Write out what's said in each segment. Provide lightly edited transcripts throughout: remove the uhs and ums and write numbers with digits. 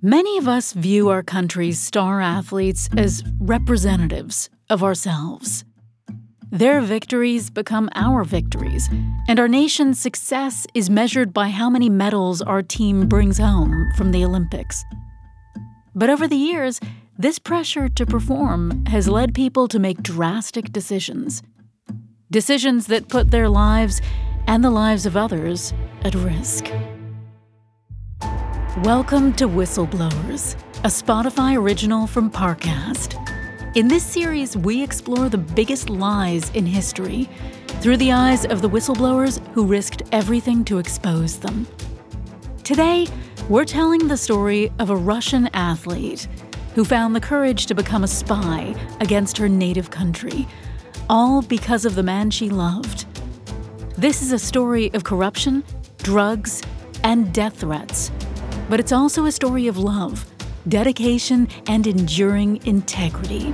Many of us view our country's star athletes as representatives of ourselves. Their victories become our victories, and our nation's success is measured by how many medals our team brings home from the Olympics. But over the years, this pressure to perform has led people to make drastic decisions. Decisions that put their lives and the lives of others at risk. Welcome to Whistleblowers, a Spotify original from Parcast. In this series, we explore the biggest lies in history through the eyes of the whistleblowers who risked everything to expose them. Today, we're telling the story of a Russian athlete who found the courage to become a spy against her native country, all because of the man she loved. This is a story of corruption, drugs, and death threats. But it's also a story of love, dedication, and enduring integrity.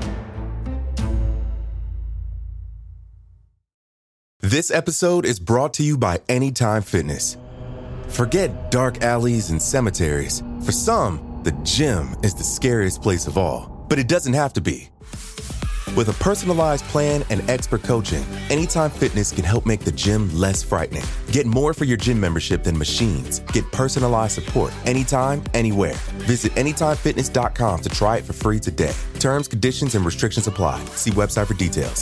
This episode is brought to you by Anytime Fitness. Forget dark alleys and cemeteries. For some, the gym is the scariest place of all, but it doesn't have to be. With a personalized plan and expert coaching, Anytime Fitness can help make the gym less frightening. Get more for your gym membership than machines. Get personalized support anytime, anywhere. Visit AnytimeFitness.com to try it for free today. Terms, conditions, and restrictions apply. See website for details.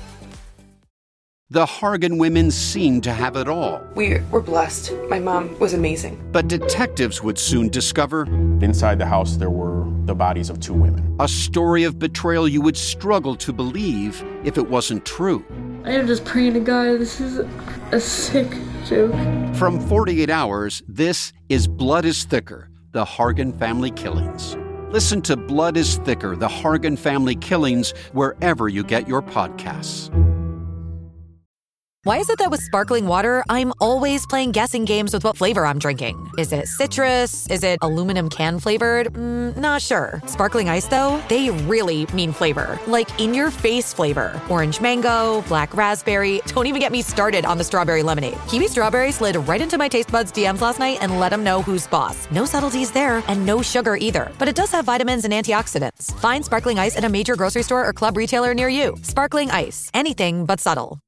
The Hargan women seemed to have it all. We were blessed. My mom was amazing. But detectives would soon discover inside the house there were the bodies of two women. A story of betrayal you would struggle to believe if it wasn't true. I am just praying to God, this is a sick joke. From 48 Hours, this is Blood is Thicker, the Hargan Family Killings. Listen to Blood is Thicker, the Hargan Family Killings, wherever you get your podcasts. Why is it that with sparkling water, I'm always playing guessing games with what flavor I'm drinking? Is it citrus? Is it aluminum can flavored? Not sure. Sparkling ice, though, they really mean flavor. Like in-your-face flavor. Orange mango, black raspberry. Don't even get me started on the strawberry lemonade. Kiwi Strawberry slid right into my taste buds DMs last night and let them know who's boss. No subtleties there, and no sugar either. But it does have vitamins and antioxidants. Find sparkling ice at a major grocery store or club retailer near you. Sparkling ice. Anything but subtle.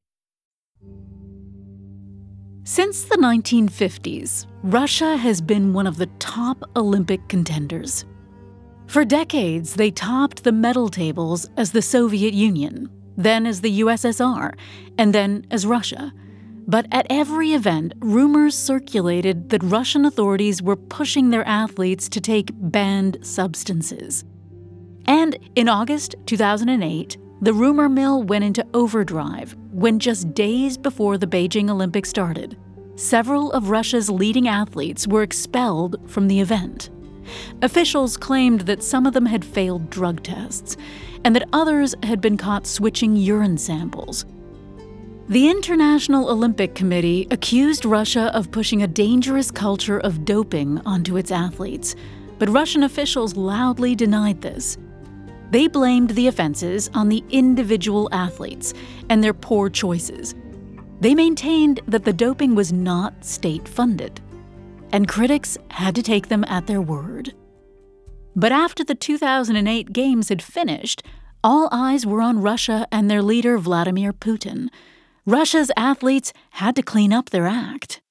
Since the 1950s, Russia has been one of the top Olympic contenders. For decades, they topped the medal tables as the Soviet Union, then as the USSR, and then as Russia. But at every event, rumors circulated that Russian authorities were pushing their athletes to take banned substances. And in August 2008, the rumor mill went into overdrive when just days before the Beijing Olympics started, several of Russia's leading athletes were expelled from the event. Officials claimed that some of them had failed drug tests and that others had been caught switching urine samples. The International Olympic Committee accused Russia of pushing a dangerous culture of doping onto its athletes, but Russian officials loudly denied this. They blamed the offenses on the individual athletes and their poor choices. They maintained that the doping was not state-funded, and critics had to take them at their word. But after the 2008 Games had finished, all eyes were on Russia and their leader Vladimir Putin. Russia's athletes had to clean up their act.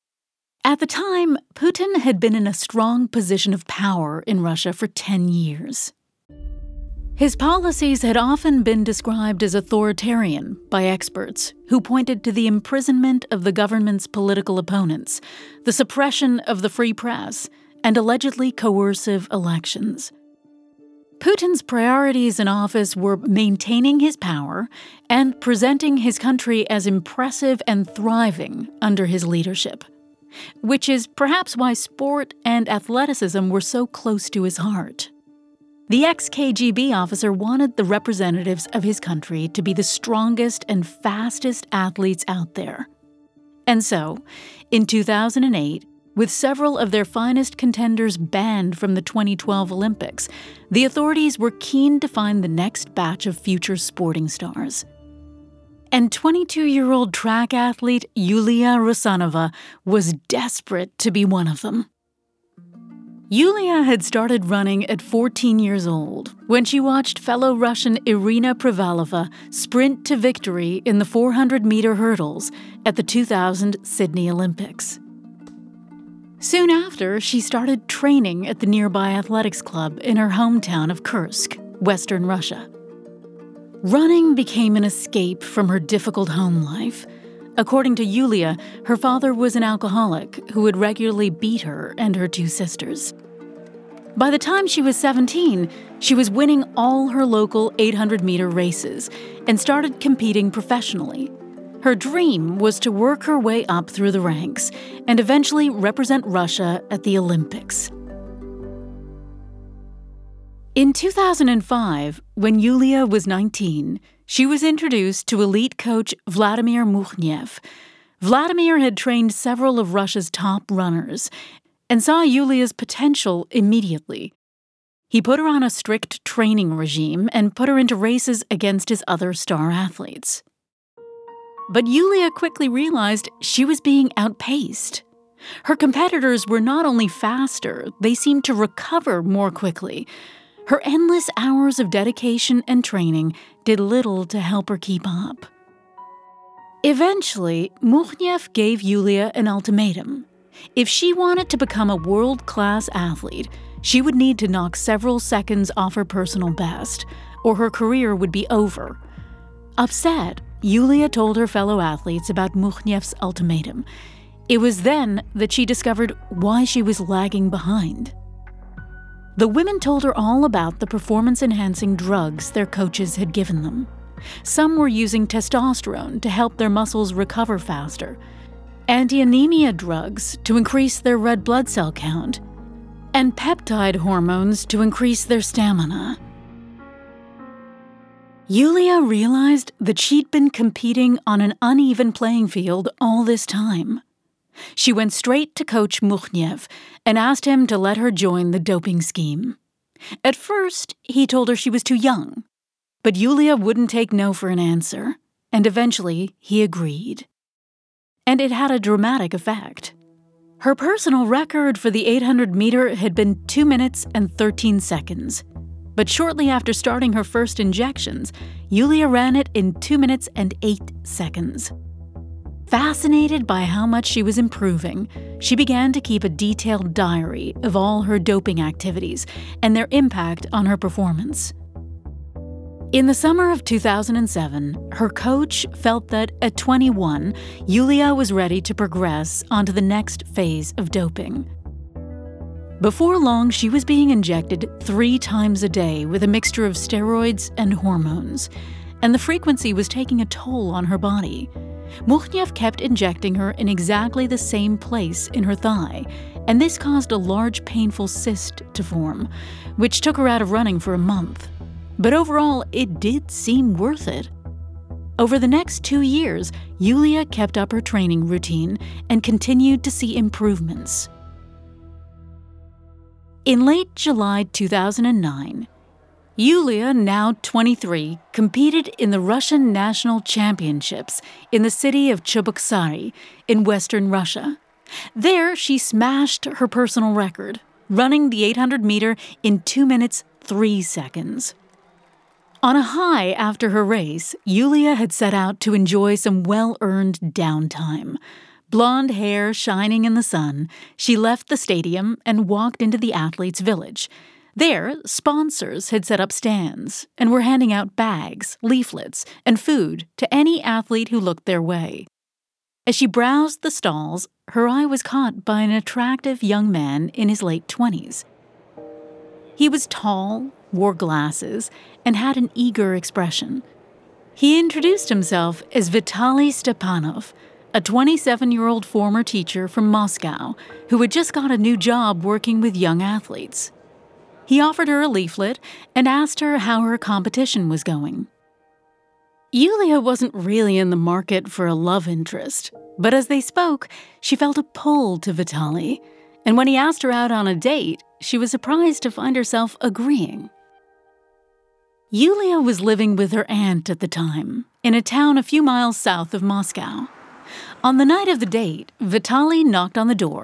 At the time, Putin had been in a strong position of power in Russia for 10 years. His policies had often been described as authoritarian by experts who pointed to the imprisonment of the government's political opponents, the suppression of the free press, and allegedly coercive elections. Putin's priorities in office were maintaining his power and presenting his country as impressive and thriving under his leadership, which is perhaps why sport and athleticism were so close to his heart. The ex-KGB officer wanted the representatives of his country to be the strongest and fastest athletes out there. And so, in 2008, with several of their finest contenders banned from the 2012 Olympics, the authorities were keen to find the next batch of future sporting stars. And 22-year-old track athlete Yulia Rusanova was desperate to be one of them. Yulia had started running at 14 years old when she watched fellow Russian Irina Privalova sprint to victory in the 400-meter hurdles at the 2000 Sydney Olympics. Soon after, she started training at the nearby athletics club in her hometown of Kursk, Western Russia. Running became an escape from her difficult home life. According to Yulia, her father was an alcoholic who would regularly beat her and her two sisters. By the time she was 17, she was winning all her local 800-meter races and started competing professionally. Her dream was to work her way up through the ranks and eventually represent Russia at the Olympics. In 2005, when Yulia was 19, she was introduced to elite coach Vladimir Mukhnev. Vladimir had trained several of Russia's top runners and saw Yulia's potential immediately. He put her on a strict training regime and put her into races against his other star athletes. But Yulia quickly realized she was being outpaced. Her competitors were not only faster, they seemed to recover more quickly. Her endless hours of dedication and training did little to help her keep up. Eventually, Mukhnev gave Yulia an ultimatum. If she wanted to become a world-class athlete, she would need to knock several seconds off her personal best, or her career would be over. Upset, Yulia told her fellow athletes about Mukhnev's ultimatum. It was then that she discovered why she was lagging behind. The women told her all about the performance-enhancing drugs their coaches had given them. Some were using testosterone to help their muscles recover faster, anti-anemia drugs to increase their red blood cell count, and peptide hormones to increase their stamina. Yulia realized that she'd been competing on an uneven playing field all this time. She went straight to Coach Mukhnev and asked him to let her join the doping scheme. At first, he told her she was too young, but Yulia wouldn't take no for an answer, and eventually he agreed. And it had a dramatic effect. Her personal record for the 800-meter had been 2 minutes and 13 seconds. But shortly after starting her first injections, Yulia ran it in 2 minutes and 8 seconds. Fascinated by how much she was improving, she began to keep a detailed diary of all her doping activities and their impact on her performance. In the summer of 2007, her coach felt that at 21, Yulia was ready to progress onto the next phase of doping. Before long, she was being injected 3 times a day with a mixture of steroids and hormones, and the frequency was taking a toll on her body. Mukhnev kept injecting her in exactly the same place in her thigh, and this caused a large painful cyst to form, which took her out of running for a month. But overall, it did seem worth it. Over the next 2 years, Yulia kept up her training routine and continued to see improvements. In late July 2009, Yulia, now 23, competed in the Russian National Championships in the city of Cheboksary in western Russia. There, she smashed her personal record, running the 800-meter in 2 minutes 3 seconds. On a high after her race, Yulia had set out to enjoy some well-earned downtime. Blonde hair shining in the sun, she left the stadium and walked into the athletes' village. There, sponsors had set up stands and were handing out bags, leaflets, and food to any athlete who looked their way. As she browsed the stalls, her eye was caught by an attractive young man in his late 20s. He was tall, wore glasses, and had an eager expression. He introduced himself as Vitaly Stepanov, a 27-year-old former teacher from Moscow who had just got a new job working with young athletes. He offered her a leaflet and asked her how her competition was going. Yulia wasn't really in the market for a love interest, but as they spoke, she felt a pull to Vitaly, and when he asked her out on a date, she was surprised to find herself agreeing. Yulia was living with her aunt at the time, in a town a few miles south of Moscow. On the night of the date, Vitaly knocked on the door.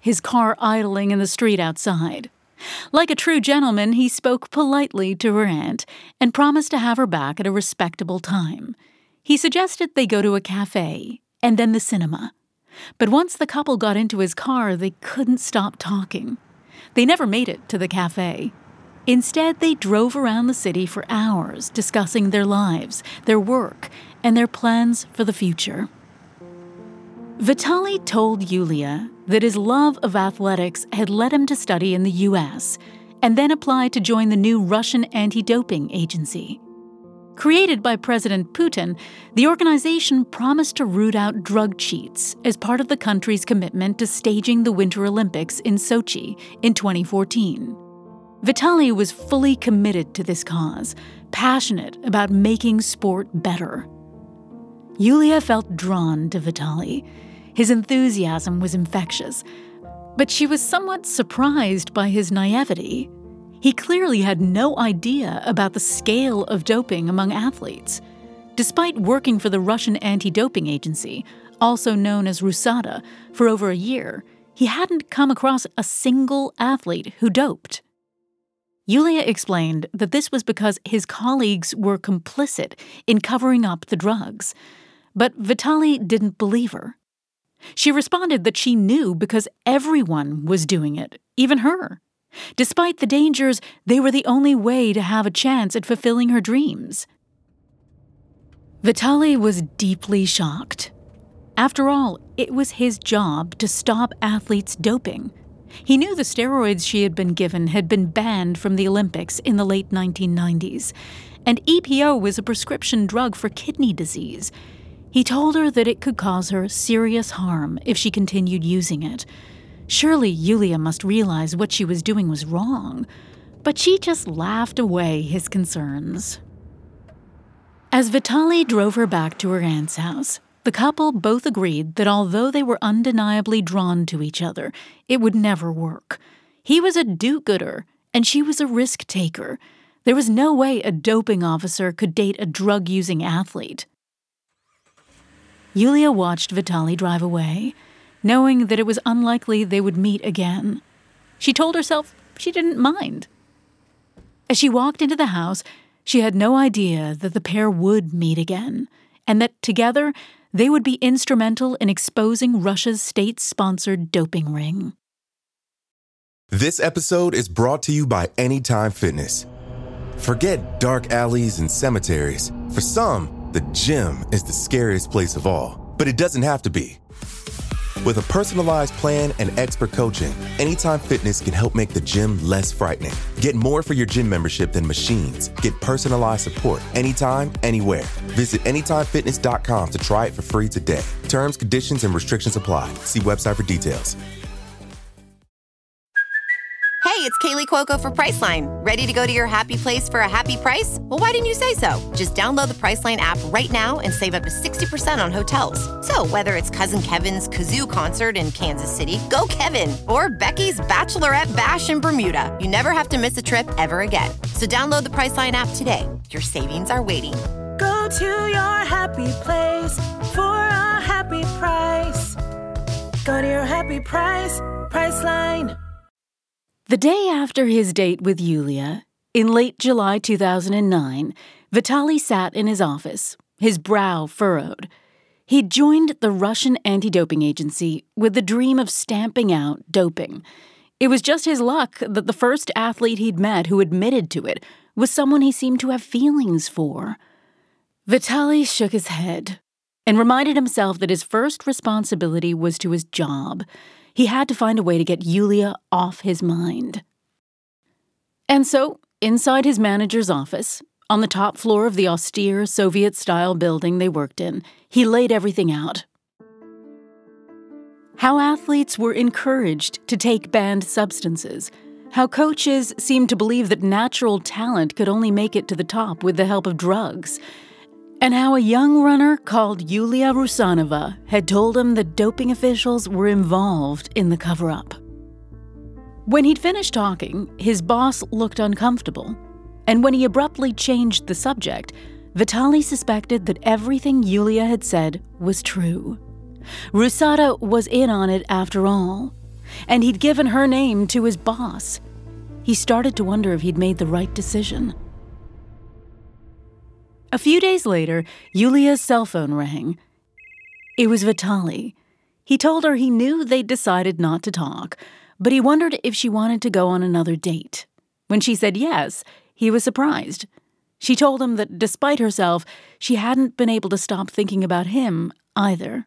his car idling in the street outside. Like a true gentleman, he spoke politely to her aunt and promised to have her back at a respectable time. He suggested they go to a cafe and then the cinema. But once the couple got into his car, they couldn't stop talking. They never made it to the cafe. Instead, they drove around the city for hours discussing their lives, their work, and their plans for the future. Vitaly told Yulia that his love of athletics had led him to study in the U.S. and then apply to join the new Russian anti-doping agency. Created by President Putin, the organization promised to root out drug cheats as part of the country's commitment to staging the Winter Olympics in Sochi in 2014. Vitaly was fully committed to this cause, passionate about making sport better. Yulia felt drawn to Vitaly. His enthusiasm was infectious, but she was somewhat surprised by his naivety. He clearly had no idea about the scale of doping among athletes. Despite working for the Russian anti-doping agency, also known as RUSADA, for over a year, he hadn't come across a single athlete who doped. Yulia explained that this was because his colleagues were complicit in covering up the drugs. But Vitaly didn't believe her. She responded that she knew because everyone was doing it, even her. Despite the dangers, they were the only way to have a chance at fulfilling her dreams. Vitaly was deeply shocked. After all, it was his job to stop athletes doping. He knew the steroids she had been given had been banned from the Olympics in the late 1990s, and EPO was a prescription drug for kidney disease. He told her that it could cause her serious harm if she continued using it. Surely Yulia must realize what she was doing was wrong, but she just laughed away his concerns. As Vitaly drove her back to her aunt's house, the couple both agreed that although they were undeniably drawn to each other, it would never work. He was a do-gooder, and she was a risk-taker. There was no way a doping officer could date a drug-using athlete. Yulia watched Vitaly drive away, knowing that it was unlikely they would meet again. She told herself she didn't mind. As she walked into the house, she had no idea that the pair would meet again, and that together they would be instrumental in exposing Russia's state-sponsored doping ring. This episode is brought to you by Anytime Fitness. Forget dark alleys and cemeteries. For some, the gym is the scariest place of all, but it doesn't have to be. With a personalized plan and expert coaching, Anytime Fitness can help make the gym less frightening. Get more for your gym membership than machines. Get personalized support anytime, anywhere. Visit AnytimeFitness.com to try it for free today. Terms, conditions, and restrictions apply. See website for details. Hey, it's Kaylee Cuoco for Priceline. Ready to go to your happy place for a happy price? Well, why didn't you say so? Just download the Priceline app right now and save up to 60% on hotels. So whether it's Cousin Kevin's Kazoo Concert in Kansas City, go Kevin, or Becky's Bachelorette Bash in Bermuda, you never have to miss a trip ever again. So download the Priceline app today. Your savings are waiting. Go to your happy place for a happy price. Go to your happy price, Priceline. The day after his date with Yulia, in late July 2009, Vitaly sat in his office, his brow furrowed. He'd joined the Russian anti-doping agency with the dream of stamping out doping. It was just his luck that the first athlete he'd met who admitted to it was someone he seemed to have feelings for. Vitaly shook his head and reminded himself that his first responsibility was to his job. He had to find a way to get Yulia off his mind. And so, inside his manager's office, on the top floor of the austere Soviet-style building they worked in, he laid everything out. How athletes were encouraged to take banned substances, how coaches seemed to believe that natural talent could only make it to the top with the help of drugs, and how a young runner called Yulia Rusanova had told him that doping officials were involved in the cover-up. When he'd finished talking, his boss looked uncomfortable, and when he abruptly changed the subject, Vitaly suspected that everything Yulia had said was true. RUSADA was in on it after all. and he'd given her name to his boss. He started to wonder if he'd made the right decision. A few days later, Yulia's cell phone rang. It was Vitaly. He told her he knew they'd decided not to talk, but he wondered if she wanted to go on another date. When she said yes, he was surprised. She told him that despite herself, she hadn't been able to stop thinking about him either.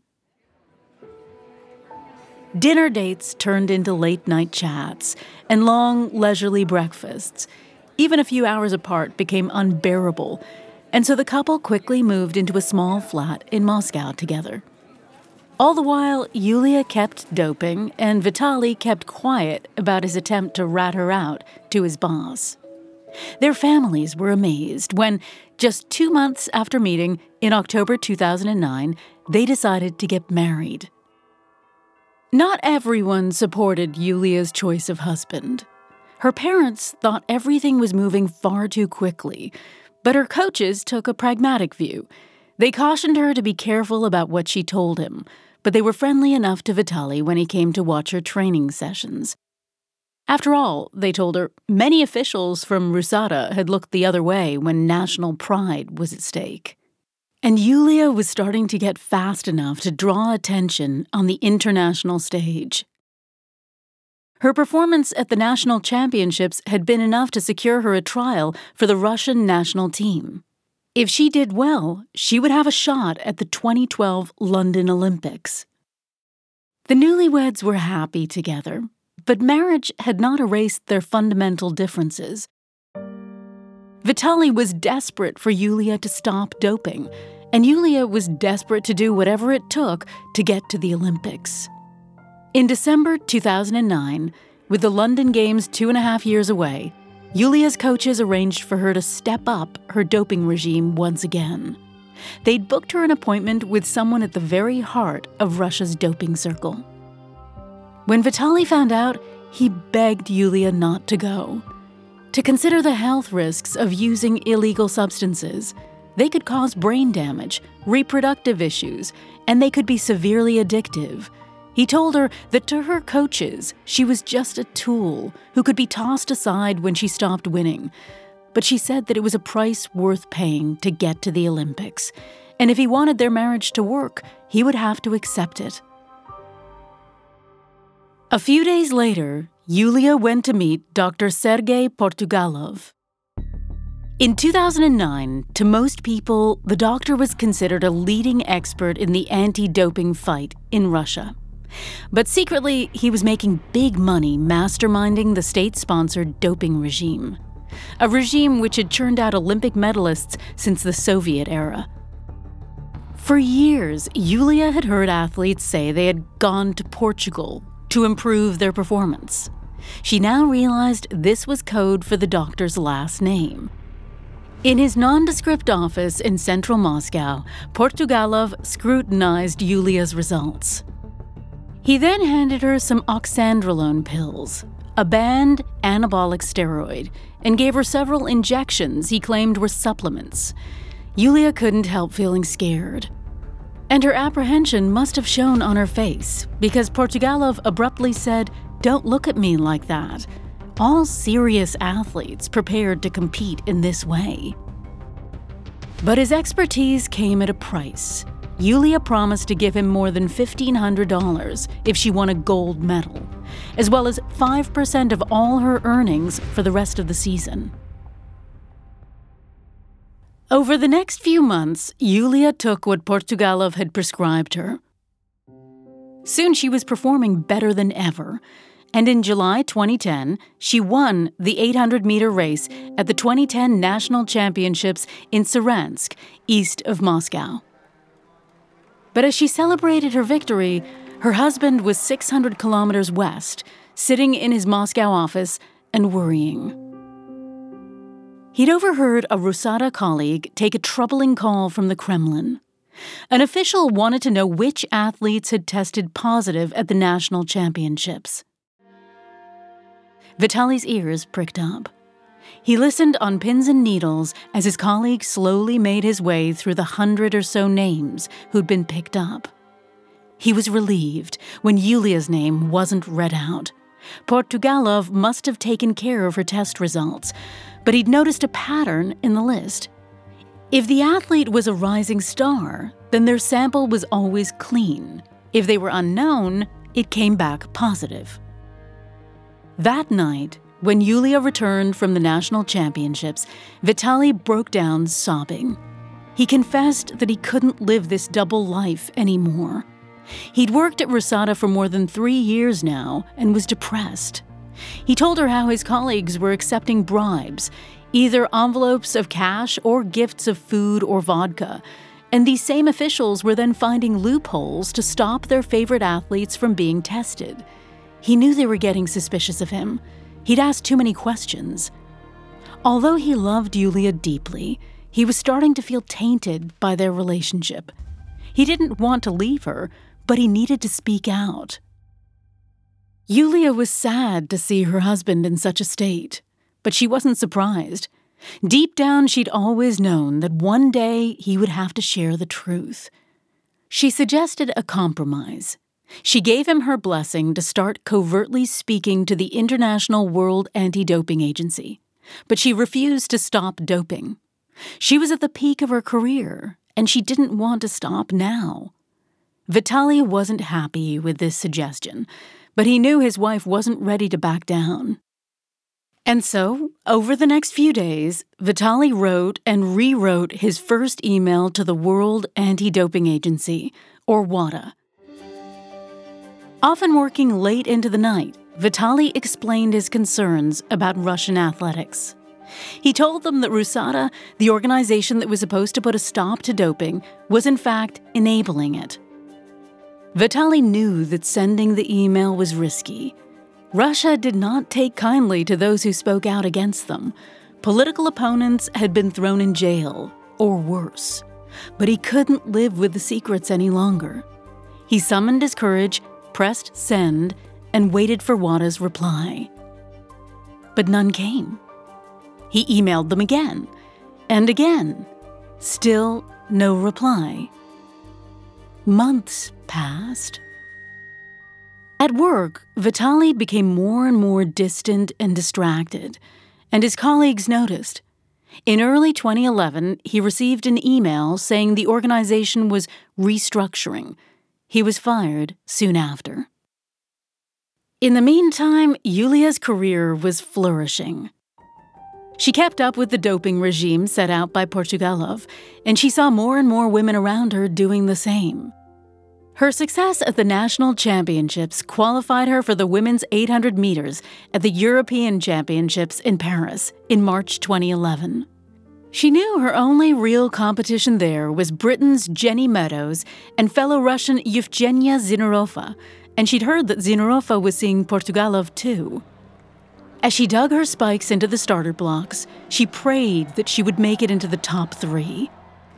Dinner dates turned into late-night chats and long, leisurely breakfasts. Even a few hours apart became unbearable, and so the couple quickly moved into a small flat in Moscow together. All the while, Yulia kept doping, and Vitaly kept quiet about his attempt to rat her out to his boss. Their families were amazed when, just 2 months after meeting, in October 2009, they decided to get married. Not everyone supported Yulia's choice of husband. Her parents thought everything was moving far too quickly, but her coaches took a pragmatic view. They cautioned her to be careful about what she told him, but they were friendly enough to Vitaly when he came to watch her training sessions. After all, they told her, many officials from Rusada had looked the other way when national pride was at stake. And Yulia was starting to get fast enough to draw attention on the international stage. Her performance at the national championships had been enough to secure her a trial for the Russian national team. If she did well, she would have a shot at the 2012 London Olympics. The newlyweds were happy together, but marriage had not erased their fundamental differences. Vitaly was desperate for Yulia to stop doping, and Yulia was desperate to do whatever it took to get to the Olympics. In December 2009, with the London Games 2.5 years away, Yulia's coaches arranged for her to step up her doping regime once again. They'd booked her an appointment with someone at the very heart of Russia's doping circle. When Vitaly found out, he begged Yulia not to go, to consider the health risks of using illegal substances. They could cause brain damage, reproductive issues, and they could be severely addictive. He told her that to her coaches, she was just a tool who could be tossed aside when she stopped winning. But she said that it was a price worth paying to get to the Olympics, and if he wanted their marriage to work, he would have to accept it. A few days later, Yulia went to meet Dr. Sergei Portugalov. In 2009, to most people, the doctor was considered a leading expert in the anti-doping fight in Russia. But secretly, he was making big money masterminding the state-sponsored doping regime, a regime which had churned out Olympic medalists since the Soviet era. For years, Yulia had heard athletes say they had gone to Portugal to improve their performance. She now realized this was code for the doctor's last name. In his nondescript office in central Moscow, Portugalov scrutinized Yulia's results. He then handed her some oxandrolone pills, a banned anabolic steroid, and gave her several injections he claimed were supplements. Yulia couldn't help feeling scared. And her apprehension must have shown on her face, because Portugalov abruptly said, "Don't look at me like that. All serious athletes prepared to compete in this way." But his expertise came at a price. Yulia promised to give him more than $1,500 if she won a gold medal, as well as 5% of all her earnings for the rest of the season. Over the next few months, Yulia took what Portugalov had prescribed her. Soon she was performing better than ever, and in July 2010, she won the 800-meter race at the 2010 National Championships in Saransk, east of Moscow. But as she celebrated her victory, her husband was 600 kilometers west, sitting in his Moscow office and worrying. He'd overheard a Rusada colleague take a troubling call from the Kremlin. An official wanted to know which athletes had tested positive at the national championships. Vitaly's ears pricked up. He listened on pins and needles as his colleague slowly made his way through the 100 or so names who'd been picked up. He was relieved when Yulia's name wasn't read out. Portugalov must have taken care of her test results, but he'd noticed a pattern in the list. If the athlete was a rising star, then their sample was always clean. If they were unknown, it came back positive. That night, when Yulia returned from the national championships, Vitaly broke down sobbing. He confessed that he couldn't live this double life anymore. He'd worked at Rusada for more than 3 years now and was depressed. He told her how his colleagues were accepting bribes, either envelopes of cash or gifts of food or vodka, and these same officials were then finding loopholes to stop their favorite athletes from being tested. He knew they were getting suspicious of him. He'd asked too many questions. Although he loved Yulia deeply, he was starting to feel tainted by their relationship. He didn't want to leave her, but he needed to speak out. Yulia was sad to see her husband in such a state, but she wasn't surprised. Deep down, she'd always known that one day he would have to share the truth. She suggested a compromise. She gave him her blessing to start covertly speaking to the International World Anti-Doping Agency, but she refused to stop doping. She was at the peak of her career, and she didn't want to stop now. Vitaly wasn't happy with this suggestion, but he knew his wife wasn't ready to back down. And so, over the next few days, Vitaly wrote and rewrote his first email to the World Anti-Doping Agency, or WADA. Often working late into the night, Vitaly explained his concerns about Russian athletics. He told them that Rusada, the organization that was supposed to put a stop to doping, was in fact enabling it. Vitaly knew that sending the email was risky. Russia did not take kindly to those who spoke out against them. Political opponents had been thrown in jail, or worse. But he couldn't live with the secrets any longer. He summoned his courage, pressed send, and waited for WADA's reply. But none came. He emailed them again, and again. Still no reply. Months passed. At work, Vitaly became more and more distant and distracted, and his colleagues noticed. In early 2011, he received an email saying the organization was restructuring. He was fired soon after. In the meantime, Yulia's career was flourishing. She kept up with the doping regime set out by Portugalov, and she saw more and more women around her doing the same. Her success at the national championships qualified her for the women's 800 meters at the European Championships in Paris in March 2011. She knew her only real competition there was Britain's Jenny Meadows and fellow Russian Yevgenia Zinarova, and she'd heard that Zinarova was seeing Portugalov too. As she dug her spikes into the starter blocks, she prayed that she would make it into the top 3.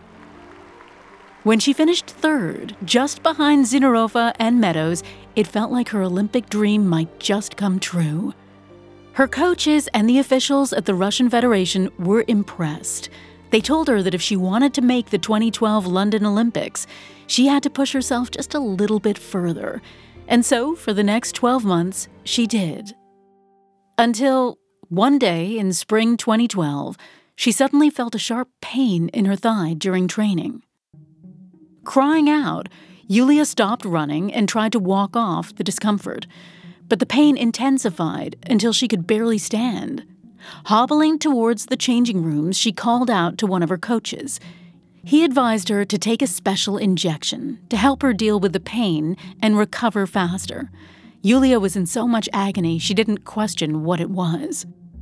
When she finished third, just behind Zinarova and Meadows, it felt like her Olympic dream might just come true. Her coaches and the officials at the Russian Federation were impressed. They told her that if she wanted to make the 2012 London Olympics, she had to push herself just a little bit further. And so, for the next 12 months, she did. Until one day in spring 2012, she suddenly felt a sharp pain in her thigh during training. Crying out, Yulia stopped running and tried to walk off the discomfort, but the pain intensified until she could barely stand. Hobbling towards the changing rooms, she called out to one of her coaches. He advised her to take a special injection to help her deal with the pain and recover faster. Yulia was in so much agony she didn't question what it was.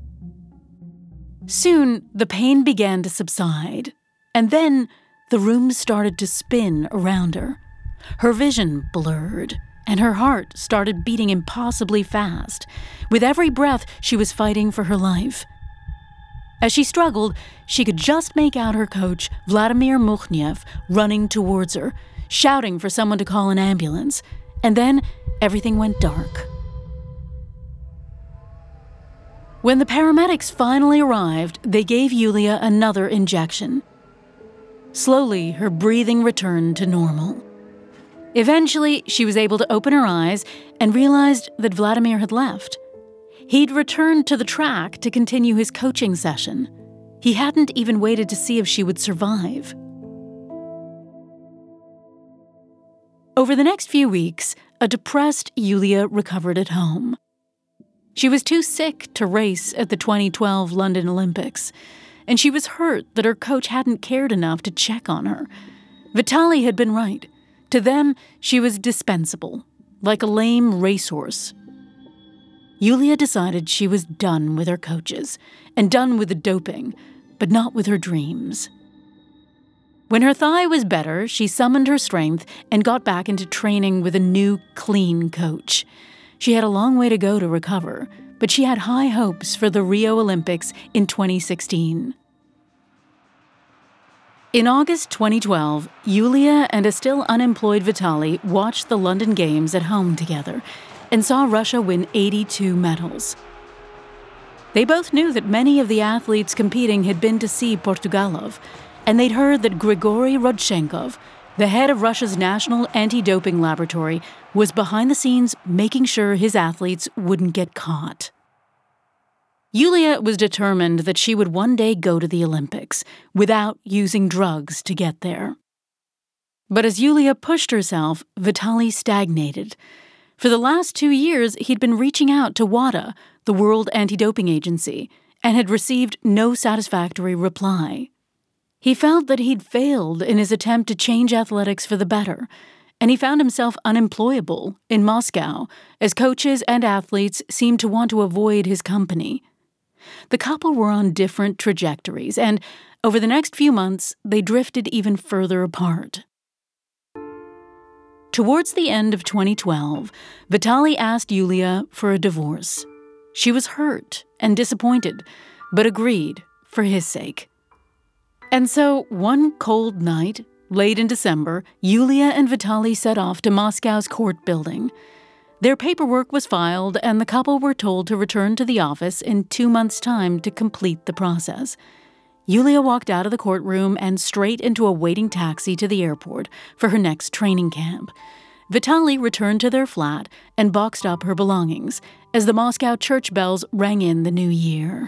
Soon, the pain began to subside, and then the room started to spin around her. Her vision blurred, and her heart started beating impossibly fast. With every breath, she was fighting for her life. As she struggled, she could just make out her coach, Vladimir Mukhniev, running towards her, shouting for someone to call an ambulance. And then everything went dark. When the paramedics finally arrived, they gave Yulia another injection. Slowly, her breathing returned to normal. Eventually, she was able to open her eyes and realized that Vladimir had left. He'd returned to the track to continue his coaching session. He hadn't even waited to see if she would survive. Over the next few weeks, a depressed Yulia recovered at home. She was too sick to race at the 2012 London Olympics, and she was hurt that her coach hadn't cared enough to check on her. Vitaly had been right. To them, she was dispensable, like a lame racehorse. Yulia decided she was done with her coaches and done with the doping, but not with her dreams. When her thigh was better, she summoned her strength and got back into training with a new, clean coach. She had a long way to go to recover, but she had high hopes for the Rio Olympics in 2016. In August 2012, Yulia and a still unemployed Vitaly watched the London Games at home together and saw Russia win 82 medals. They both knew that many of the athletes competing had been to see Portugalov, and they'd heard that Grigory Rodchenkov, the head of Russia's national anti-doping laboratory, was behind the scenes making sure his athletes wouldn't get caught. Yulia was determined that she would one day go to the Olympics without using drugs to get there. But as Yulia pushed herself, Vitaly stagnated. For the last 2 years, he'd been reaching out to WADA, the World Anti-Doping Agency, and had received no satisfactory reply. He felt that he'd failed in his attempt to change athletics for the better, and he found himself unemployable in Moscow as coaches and athletes seemed to want to avoid his company. The couple were on different trajectories, and over the next few months, they drifted even further apart. Towards the end of 2012, Vitaly asked Yulia for a divorce. She was hurt and disappointed, but agreed for his sake. And so, one cold night, late in December, Yulia and Vitaly set off to Moscow's court building. Their paperwork was filed, and the couple were told to return to the office in 2 months' time to complete the process. Yulia walked out of the courtroom and straight into a waiting taxi to the airport for her next training camp. Vitaly returned to their flat and boxed up her belongings as the Moscow church bells rang in the new year.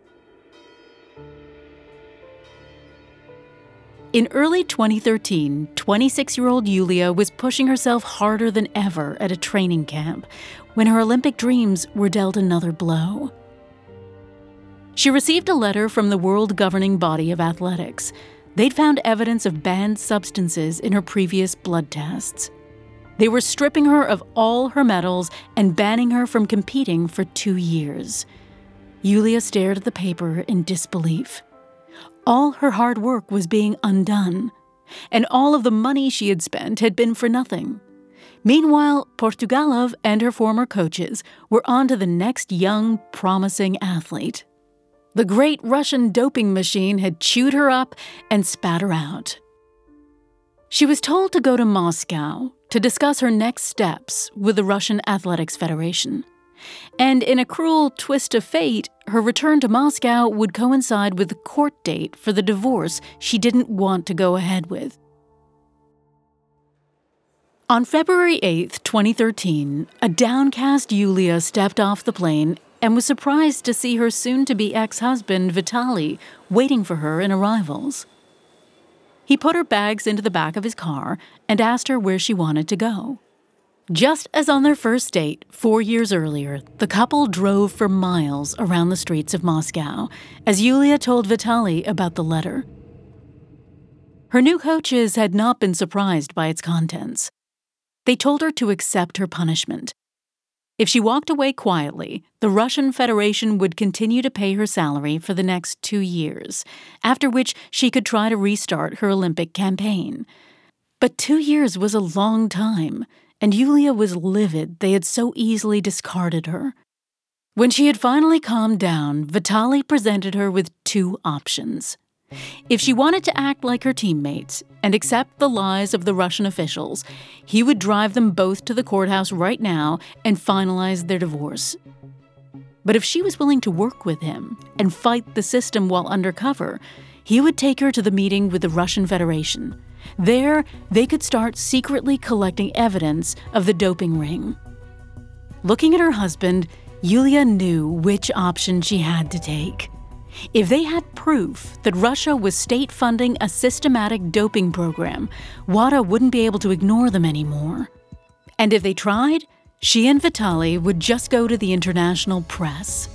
In early 2013, 26-year-old Yulia was pushing herself harder than ever at a training camp when her Olympic dreams were dealt another blow. She received a letter from the world governing body of athletics. They'd found evidence of banned substances in her previous blood tests. They were stripping her of all her medals and banning her from competing for 2 years. Yulia stared at the paper in disbelief. All her hard work was being undone, and all of the money she had spent had been for nothing. Meanwhile, Portugalov and her former coaches were on to the next young, promising athlete. The great Russian doping machine had chewed her up and spat her out. She was told to go to Moscow to discuss her next steps with the Russian Athletics Federation. And in a cruel twist of fate, her return to Moscow would coincide with the court date for the divorce she didn't want to go ahead with. On February 8, 2013, a downcast Yulia stepped off the plane and was surprised to see her soon-to-be ex-husband, Vitaly, waiting for her in arrivals. He put her bags into the back of his car and asked her where she wanted to go. Just as on their first date 4 years earlier, the couple drove for miles around the streets of Moscow as Yulia told Vitaly about the letter. Her new coaches had not been surprised by its contents. They told her to accept her punishment. If she walked away quietly, the Russian Federation would continue to pay her salary for the next 2 years, after which she could try to restart her Olympic campaign. But 2 years was a long time, and Yulia was livid they had so easily discarded her. When she had finally calmed down, Vitaly presented her with 2 options. If she wanted to act like her teammates and accept the lies of the Russian officials, he would drive them both to the courthouse right now and finalize their divorce. But if she was willing to work with him and fight the system while undercover, he would take her to the meeting with the Russian Federation There, they could start secretly collecting evidence of the doping ring. Looking at her husband, Yulia knew which option she had to take. If they had proof that Russia was state-funding a systematic doping program, WADA wouldn't be able to ignore them anymore. And if they tried, she and Vitaly would just go to the international press.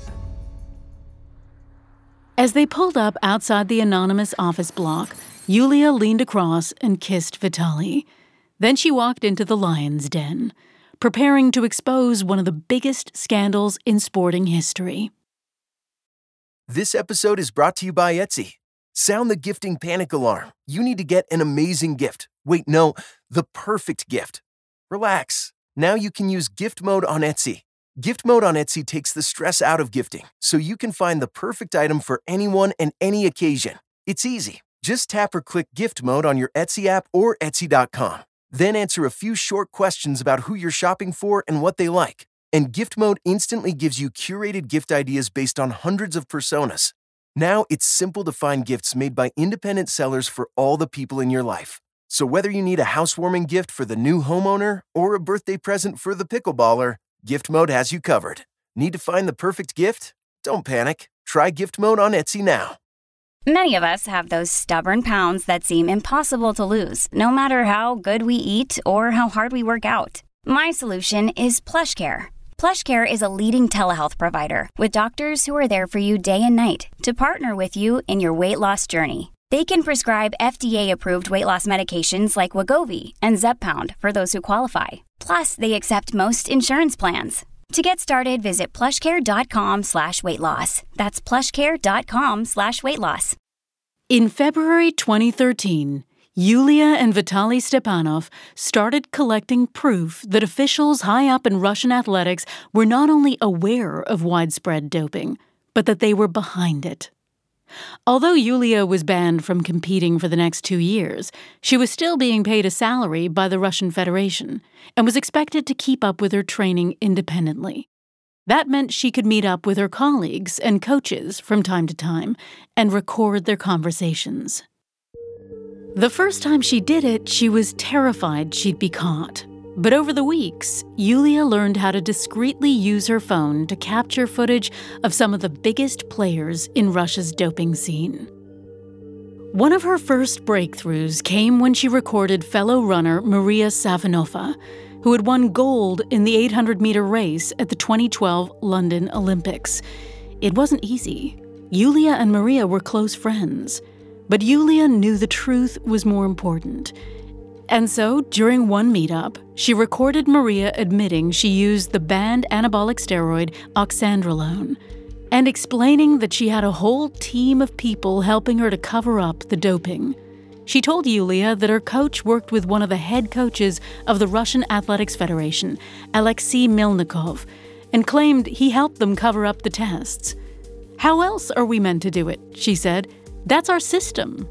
As they pulled up outside the anonymous office block, Yulia leaned across and kissed Vitaly. Then she walked into the lion's den, preparing to expose one of the biggest scandals in sporting history. This episode is brought to you by Etsy. Sound the gifting panic alarm. You need to get an amazing gift. Wait, no, the perfect gift. Relax. Now you can use gift mode on Etsy. Gift mode on Etsy takes the stress out of gifting, so you can find the perfect item for anyone and any occasion. It's easy. Just tap or click gift mode on your Etsy app or Etsy.com. Then answer a few short questions about who you're shopping for and what they like. And gift mode instantly gives you curated gift ideas based on hundreds of personas. Now it's simple to find gifts made by independent sellers for all the people in your life. So whether you need a housewarming gift for the new homeowner or a birthday present for the pickleballer, Gift Mode has you covered. Need to find the perfect gift? Don't panic. Try Gift Mode on Etsy now. Many of us have those stubborn pounds that seem impossible to lose, no matter how good we eat or how hard we work out. My solution is PlushCare. PlushCare is a leading telehealth provider with doctors who are there for you day and night to partner with you in your weight loss journey. They can prescribe FDA-approved weight loss medications like Wegovy and Zepbound for those who qualify. Plus, they accept most insurance plans. To get started, visit plushcare.com/weightloss. That's plushcare.com/weightloss. In February 2013, Yulia and Vitaly Stepanov started collecting proof that officials high up in Russian athletics were not only aware of widespread doping, but that they were behind it. Although Yulia was banned from competing for the next 2 years, she was still being paid a salary by the Russian Federation and was expected to keep up with her training independently. That meant she could meet up with her colleagues and coaches from time to time and record their conversations. The first time she did it, she was terrified she'd be caught. But over the weeks, Yulia learned how to discreetly use her phone to capture footage of some of the biggest players in Russia's doping scene. One of her first breakthroughs came when she recorded fellow runner Maria Safonova, who had won gold in the 800-meter race at the 2012 London Olympics. It wasn't easy. Yulia and Maria were close friends. But Yulia knew the truth was more important. And so, during one meetup, she recorded Maria admitting she used the banned anabolic steroid oxandrolone and explaining that she had a whole team of people helping her to cover up the doping. She told Yulia that her coach worked with one of the head coaches of the Russian Athletics Federation, Alexei Milnikov, and claimed he helped them cover up the tests. "How else are we meant to do it?" she said. "That's our system."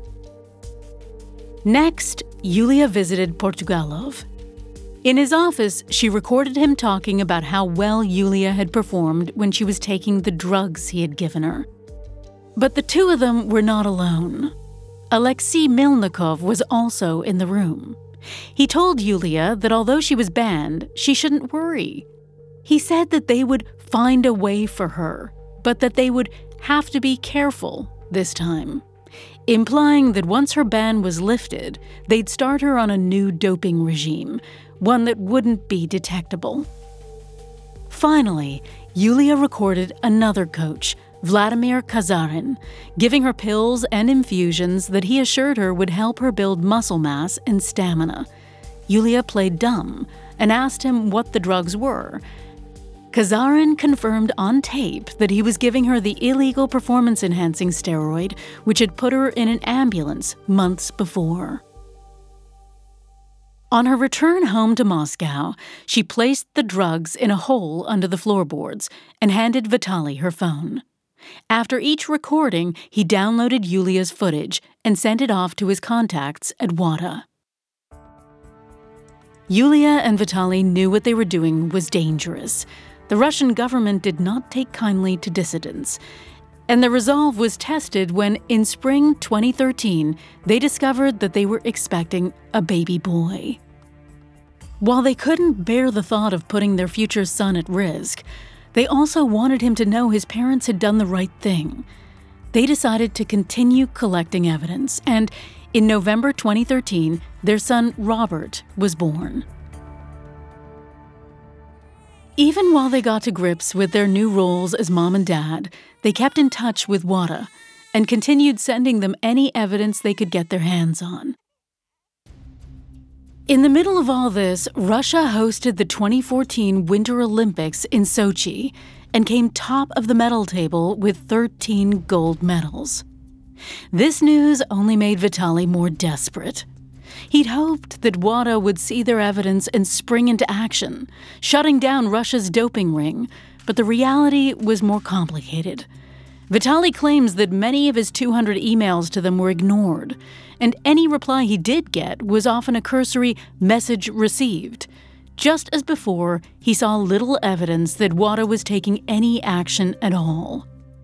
Next, Yulia visited Portugalov. In his office, she recorded him talking about how well Yulia had performed when she was taking the drugs he had given her. But the two of them were not alone. Alexei Milnikov was also in the room. He told Yulia that although she was banned, she shouldn't worry. He said that they would find a way for her, but that they would have to be careful this time, implying that once her ban was lifted, they'd start her on a new doping regime, one that wouldn't be detectable. Finally, Yulia recorded another coach, Vladimir Kazarin, giving her pills and infusions that he assured her would help her build muscle mass and stamina. Yulia played dumb and asked him what the drugs were. Kazarin confirmed on tape that he was giving her the illegal performance-enhancing steroid, which had put her in an ambulance months before. On her return home to Moscow, she placed the drugs in a hole under the floorboards and handed Vitaly her phone. After each recording, he downloaded Yulia's footage and sent it off to his contacts at WADA. Yulia and Vitaly knew what they were doing was dangerous. The Russian government did not take kindly to dissidents, And the resolve was tested when, in spring 2013, they discovered that they were expecting a baby boy. While they couldn't bear the thought of putting their future son at risk, they also wanted him to know his parents had done the right thing. They decided to continue collecting evidence, and in November 2013, their son Robert was born. Even while they got to grips with their new roles as mom and dad, they kept in touch with WADA and continued sending them any evidence they could get their hands on. In the middle of all this, Russia hosted the 2014 Winter Olympics in Sochi and came top of the medal table with 13 gold medals. This news only made Vitaly more desperate. He'd hoped that WADA would see their evidence and spring into action, shutting down Russia's doping ring, but the reality was more complicated. Vitaly claims that many of his 200 emails to them were ignored, and any reply he did get was often a cursory message received. Just as before, he saw little evidence that WADA was taking any action at all.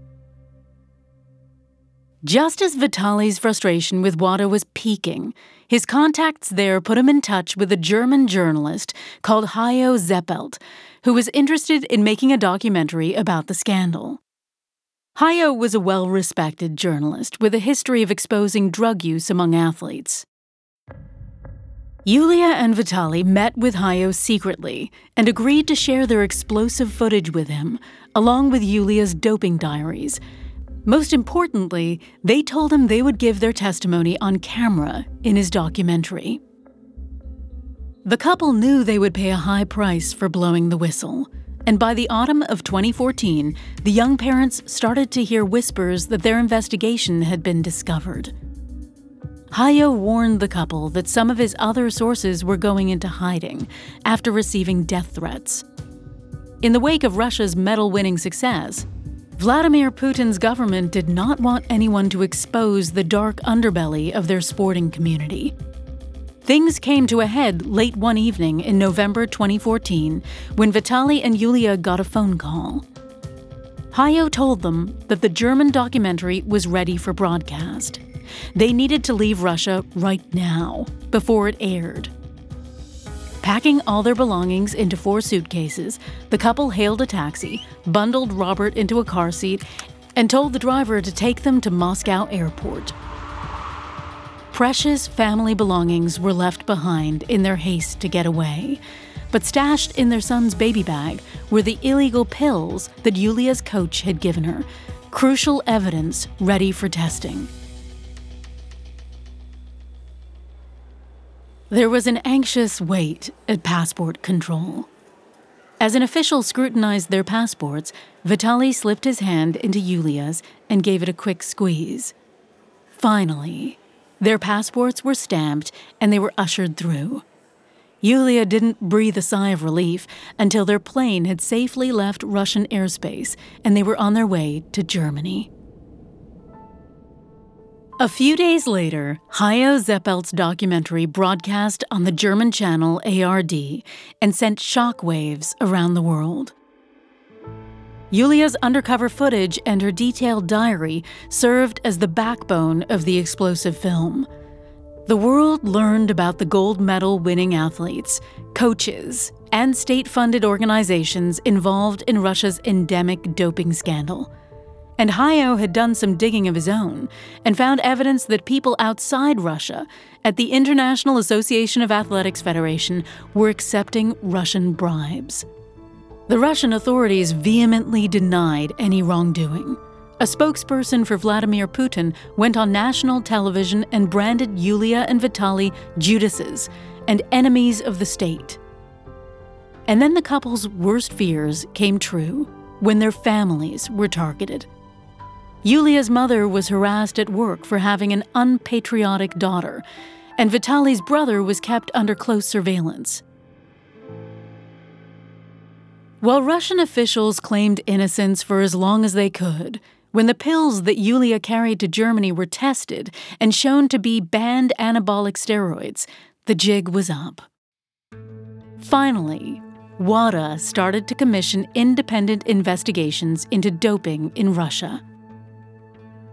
Just as Vitaly's frustration with WADA was peaking, his contacts there put him in touch with a German journalist called Hajo Zeppelt, who was interested in making a documentary about the scandal. Hajo was a well-respected journalist with a history of exposing drug use among athletes. Yulia and Vitaly met with Hajo secretly and agreed to share their explosive footage with him, along with Yulia's doping diaries. Most importantly, they told him they would give their testimony on camera in his documentary. The couple knew they would pay a high price for blowing the whistle, and by the autumn of 2014, the young parents started to hear whispers that their investigation had been discovered. Hajo warned the couple that some of his other sources were going into hiding after receiving death threats. In the wake of Russia's medal-winning success, Vladimir Putin's government did not want anyone to expose the dark underbelly of their sporting community. Things came to a head late one evening in November 2014 when Vitaly and Yulia got a phone call. Hajo told them that the German documentary was ready for broadcast. They needed to leave Russia right now, before it aired. Packing all their belongings into 4 suitcases, the couple hailed a taxi, bundled Robert into a car seat, and told the driver to take them to Moscow airport. Precious family belongings were left behind in their haste to get away, but stashed in their son's baby bag were the illegal pills that Yulia's coach had given her, crucial evidence ready for testing. There was an anxious wait at passport control. As an official scrutinized their passports, Vitaly slipped his hand into Yulia's and gave it a quick squeeze. Finally, their passports were stamped and they were ushered through. Yulia didn't breathe a sigh of relief until their plane had safely left Russian airspace and they were on their way to Germany. A few days later, Hajo Zeppelt's documentary broadcast on the German channel ARD and sent shockwaves around the world. Yulia's undercover footage and her detailed diary served as the backbone of the explosive film. The world learned about the gold medal-winning athletes, coaches, and state-funded organizations involved in Russia's endemic doping scandal. And Hajo had done some digging of his own and found evidence that people outside Russia at the International Association of Athletics Federation were accepting Russian bribes. The Russian authorities vehemently denied any wrongdoing. A spokesperson for Vladimir Putin went on national television and branded Yulia and Vitaly Judases and enemies of the state. And then the couple's worst fears came true when their families were targeted. Yulia's mother was harassed at work for having an unpatriotic daughter, and Vitaly's brother was kept under close surveillance. While Russian officials claimed innocence for as long as they could, when the pills that Yulia carried to Germany were tested and shown to be banned anabolic steroids, the jig was up. Finally, WADA started to commission independent investigations into doping in Russia.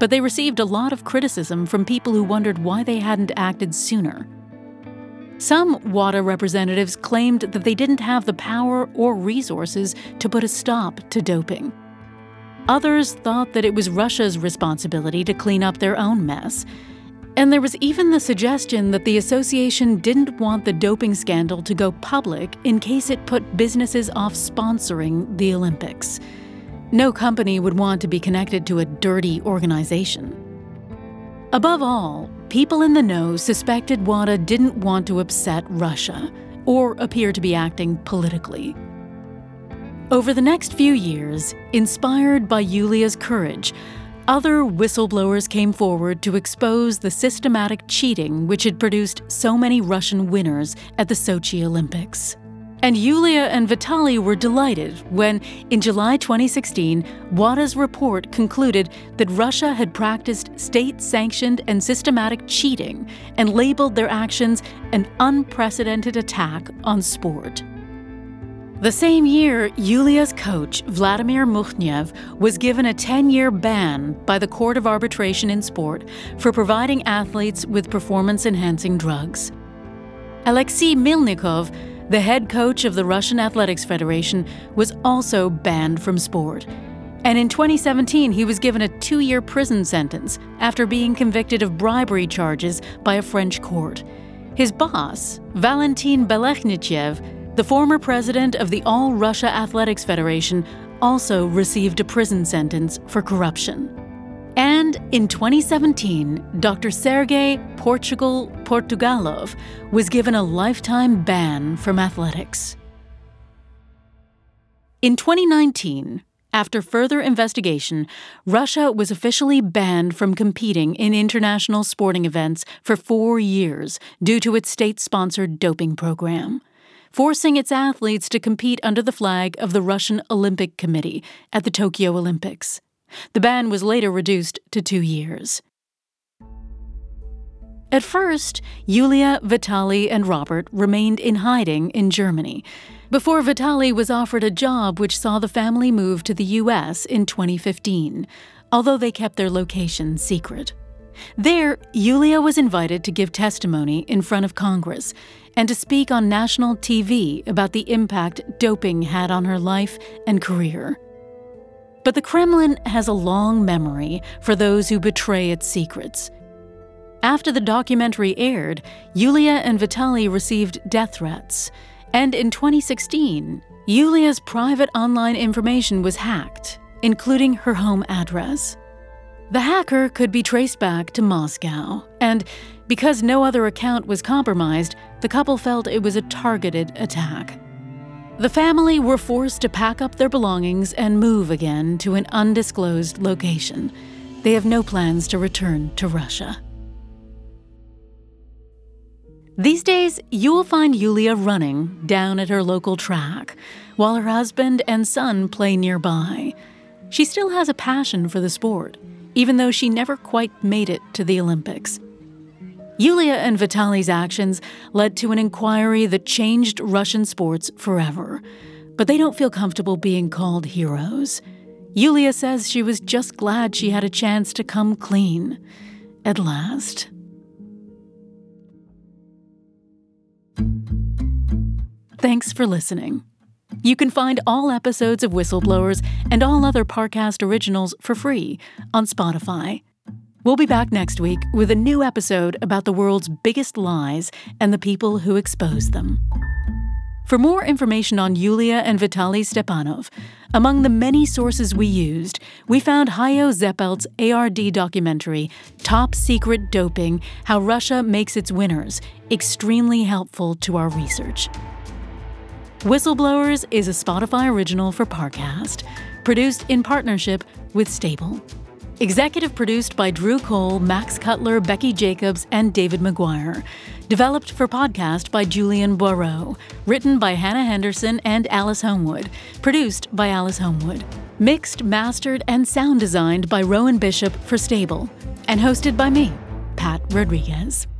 but they received a lot of criticism from people who wondered why they hadn't acted sooner. Some WADA representatives claimed that they didn't have the power or resources to put a stop to doping. Others thought that it was Russia's responsibility to clean up their own mess. And there was even the suggestion that the association didn't want the doping scandal to go public in case it put businesses off sponsoring the Olympics. No company would want to be connected to a dirty organization. Above all, people in the know suspected WADA didn't want to upset Russia or appear to be acting politically. Over the next few years, inspired by Yulia's courage, other whistleblowers came forward to expose the systematic cheating which had produced so many Russian winners at the Sochi Olympics. And Yulia and Vitaly were delighted when, in July 2016, WADA's report concluded that Russia had practiced state-sanctioned and systematic cheating and labeled their actions an unprecedented attack on sport. The same year, Yulia's coach, Vladimir Mukhnev, was given a 10-year ban by the Court of Arbitration in Sport for providing athletes with performance-enhancing drugs. Alexei Milnikov, the head coach of the Russian Athletics Federation, was also banned from sport. And in 2017, he was given a 2-year prison sentence after being convicted of bribery charges by a French court. His boss, Valentin Belechnichev, the former president of the All-Russia Athletics Federation, also received a prison sentence for corruption. And in 2017, Dr. Sergei Portugalov was given a lifetime ban from athletics. In 2019, after further investigation, Russia was officially banned from competing in international sporting events for 4 years due to its state-sponsored doping program, forcing its athletes to compete under the flag of the Russian Olympic Committee at the Tokyo Olympics. The ban was later reduced to 2 years. At first, Yulia, Vitaly, and Robert remained in hiding in Germany, before Vitaly was offered a job which saw the family move to the U.S. in 2015, although they kept their location secret. There, Yulia was invited to give testimony in front of Congress and to speak on national TV about the impact doping had on her life and career. But the Kremlin has a long memory for those who betray its secrets. After the documentary aired, Yulia and Vitaly received death threats, and in 2016, Yulia's private online information was hacked, including her home address. The hacker could be traced back to Moscow, and because no other account was compromised, the couple felt it was a targeted attack. The family were forced to pack up their belongings and move again to an undisclosed location. They have no plans to return to Russia. These days, you will find Yulia running down at her local track, while her husband and son play nearby. She still has a passion for the sport, even though she never quite made it to the Olympics. Yulia and Vitaly's actions led to an inquiry that changed Russian sports forever, but they don't feel comfortable being called heroes. Yulia says she was just glad she had a chance to come clean, at last. Thanks for listening. You can find all episodes of Whistleblowers and all other Parcast originals for free on Spotify. We'll be back next week with a new episode about the world's biggest lies and the people who expose them. For more information on Yulia and Vitaly Stepanov, among the many sources we used, we found Hayo Zeppelt's ARD documentary, Top Secret Doping: How Russia Makes Its Winners, extremely helpful to our research. Whistleblowers is a Spotify original for Parcast, produced in partnership with Stable. Executive produced by Drew Cole, Max Cutler, Becky Jacobs, and David McGuire. Developed for podcast by Julian Boireau. Written by Hannah Henderson and Alice Homewood. Produced by Alice Homewood. Mixed, mastered, and sound designed by Rowan Bishop for Stable. And hosted by me, Pat Rodriguez.